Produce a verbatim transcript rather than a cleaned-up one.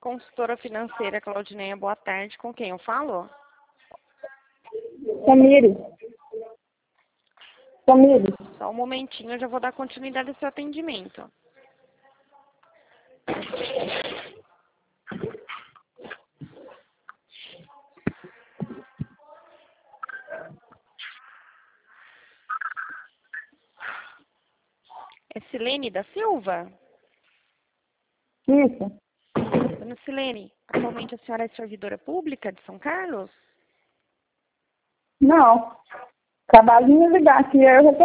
consultora financeira Claudineia, boa tarde. Com quem eu falo? Samiri. Samiri. Só um momentinho, eu já vou dar continuidade ao seu atendimento. É Silene da Silva? Isso. Dona Silene, atualmente a senhora é servidora pública de São Carlos? Não. Acabaram de me ligar aqui, eu já tô